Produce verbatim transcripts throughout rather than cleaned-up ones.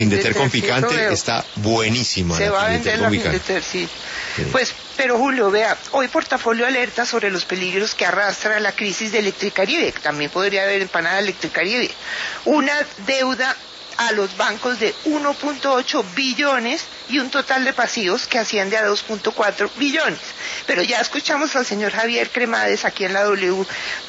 Findeter con sí, picante está buenísima. Se la va a Findeter vender la con picante. Findeter, sí. Sí. Pues, pero Julio, vea, hoy Portafolio alerta sobre los peligros que arrastra la crisis de Electricaribe. También podría haber empanada Electricaribe. Una deuda a los bancos de uno punto ocho billones y un total de pasivos que asciende a dos punto cuatro billones. Pero ya escuchamos al señor Javier Cremades aquí en la W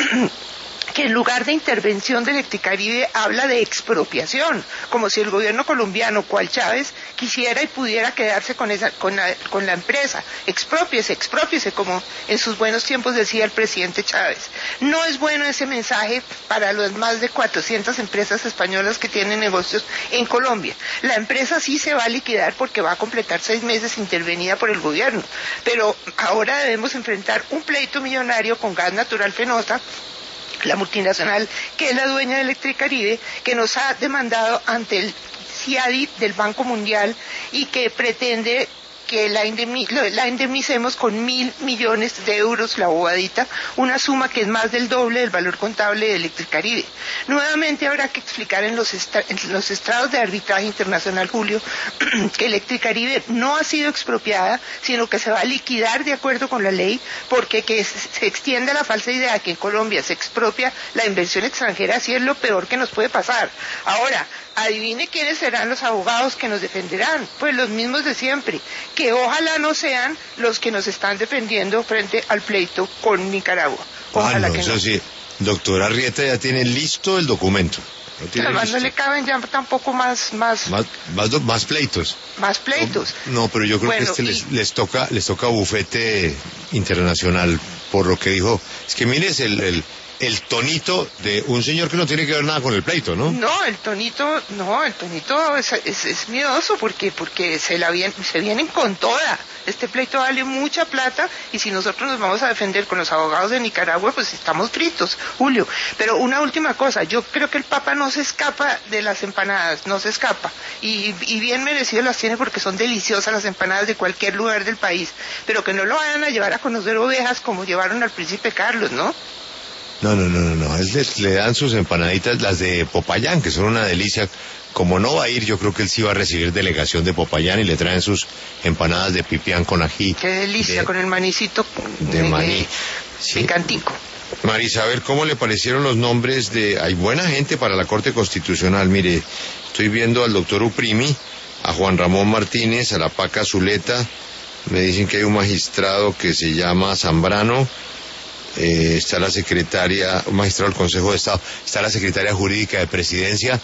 que en lugar de intervención de Electricaribe habla de expropiación, como si el gobierno colombiano, cual Chávez, quisiera y pudiera quedarse con esa, con la, con la empresa. Expropiese, expropiese, como en sus buenos tiempos decía el presidente Chávez. No es bueno ese mensaje para las más de cuatrocientas empresas españolas que tienen negocios en Colombia. La empresa sí se va a liquidar porque va a completar seis meses intervenida por el gobierno, pero ahora debemos enfrentar un pleito millonario con Gas Natural Fenosa, la multinacional que es la dueña de Electricaribe, que nos ha demandado ante el CIADI del Banco Mundial y que pretende que la, indemni la indemnicemos con mil millones de euros, la bobadita, una suma que es más del doble del valor contable de Electricaribe. Nuevamente habrá que explicar en los, en los estrados de arbitraje internacional, Julio, que Electricaribe no ha sido expropiada, sino que se va a liquidar de acuerdo con la ley, porque que se extienda la falsa idea de que en Colombia se expropia la inversión extranjera, así es lo peor que nos puede pasar. Ahora, adivine quiénes serán los abogados que nos defenderán, pues los mismos de siempre, que ojalá no sean los que nos están defendiendo frente al pleito con Nicaragua. Ojalá ah, no, que eso no. Sí, doctora Arrieta ya tiene listo el documento. Además no le caben ya tampoco más más más, más, do, más pleitos. Más pleitos. No, no, pero yo creo bueno, que este y... les, les toca les toca bufete internacional por lo que dijo. Es que mires el, el el tonito de un señor que no tiene que ver nada con el pleito, ¿no? No, el tonito, no, el tonito es, es, es miedoso porque porque se la vienen, se vienen con toda. Este pleito vale mucha plata y si nosotros nos vamos a defender con los abogados de Nicaragua, pues estamos fritos, Julio. Pero una última cosa, yo creo que el Papa no se escapa de las empanadas, no se escapa. Y, y bien merecido las tiene porque son deliciosas las empanadas de cualquier lugar del país. Pero que no lo vayan a llevar a conocer ovejas como llevaron al príncipe Carlos, ¿no? No, no, no, no, no. Él le, le dan sus empanaditas, las de Popayán, que son una delicia. Como no va a ir, yo creo que él sí va a recibir delegación de Popayán y le traen sus empanadas de pipián con ají. Qué delicia, de, con el manicito de maní. Sí. Picantico. Marisabel, ¿cómo le parecieron los nombres de...? Hay buena gente para la Corte Constitucional. Mire, estoy viendo al doctor Uprimi, a Juan Ramón Martínez, a la Paca Zuleta. Me dicen que hay un magistrado que se llama Zambrano. Eh, está la secretaria, un magistrado del Consejo de Estado, está la secretaria jurídica de Presidencia.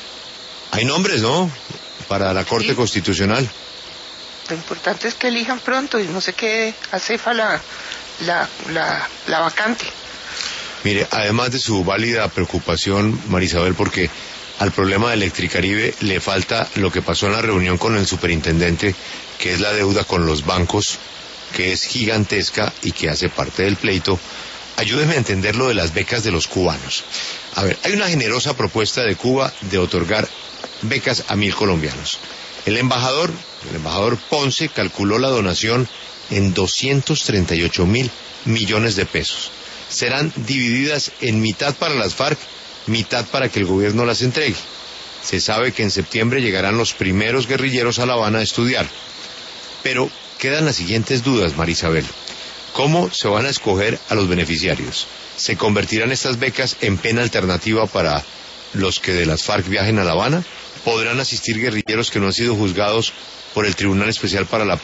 Hay nombres, ¿no?, para la Corte sí. Constitucional. Lo importante es que elijan pronto y no sé qué acefa la, la, la, la vacante. Mire, además de su válida preocupación, Marisabel, porque al problema de Electricaribe le falta lo que pasó en la reunión con el superintendente, que es la deuda con los bancos, que es gigantesca y que hace parte del pleito. Ayúdeme a entender lo de las becas de los cubanos. A ver, hay una generosa propuesta de Cuba de otorgar becas a mil colombianos. El embajador, el embajador Ponce, calculó la donación en doscientos treinta y ocho mil millones de pesos. Serán divididas en mitad para las FARC, mitad para que el gobierno las entregue. Se sabe que en septiembre llegarán los primeros guerrilleros a La Habana a estudiar. Pero quedan las siguientes dudas, Marisabel. ¿Cómo se van a escoger a los beneficiarios? ¿Se convertirán estas becas en pena alternativa para los que de las FARC viajen a La Habana? ¿Podrán asistir guerrilleros que no han sido juzgados por el Tribunal Especial para la Paz?